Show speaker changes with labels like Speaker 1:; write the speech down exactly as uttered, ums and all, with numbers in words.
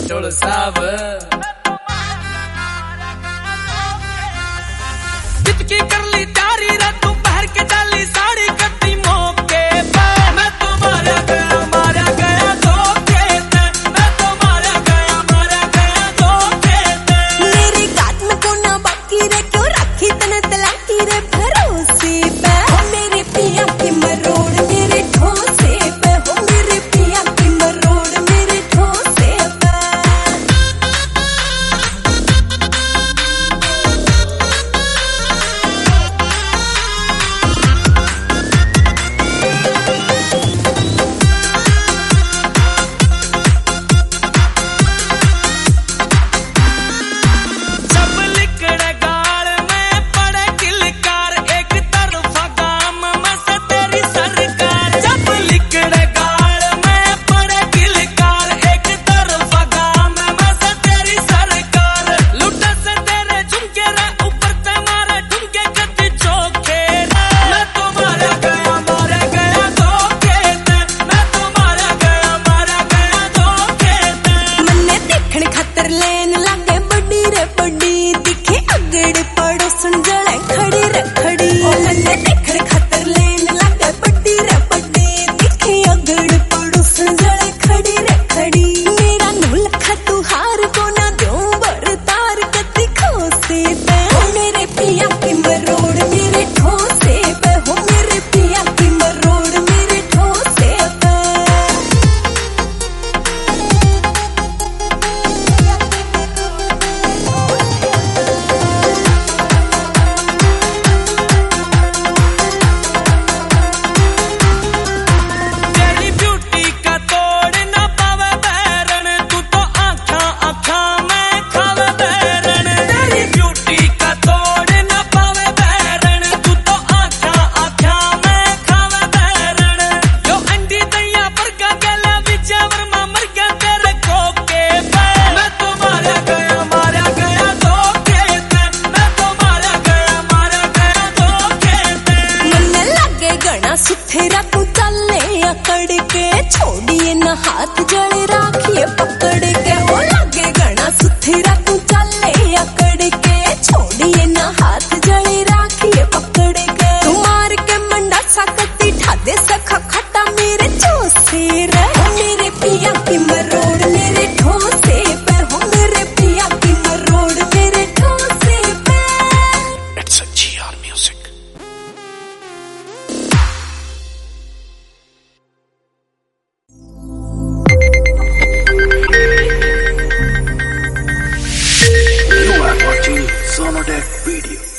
Speaker 1: Toll साहब
Speaker 2: जितकी कर ली तारी रे तू पहर के डाली साड़ी कट्टी मौके पे मैं तो मारा गया मारा गया धोखे पे मैं तो मारा गया मारा गया धोखे पे
Speaker 3: मेरी गात में कोना बाकी रे क्यों रखी तने तलाकी रे भरोसे पे हो मेरे पिया की मरोड़ मेरे ठोसे पे हो मेरे पिया की मरोड़ मेरे ठोसे पे सुथेरा तू चले अकड़ के छोड़िए न हाथ जड़े राखिए पकड़ के ओ लगे गणा सुथेरा तू चले अकड़ के छोड़िए न हाथ जड़े राखिए पकड़ के तुम्हार के मंडा सकती ठादे सखा खटा मेरे चोसे रे मेरे पिया की मरोड़ मेरे ठोसे पे हो मेरे पिया की मरोड़ मेरे ठोसे पे।
Speaker 4: It's a G R music.
Speaker 5: You are watching Sonodec video.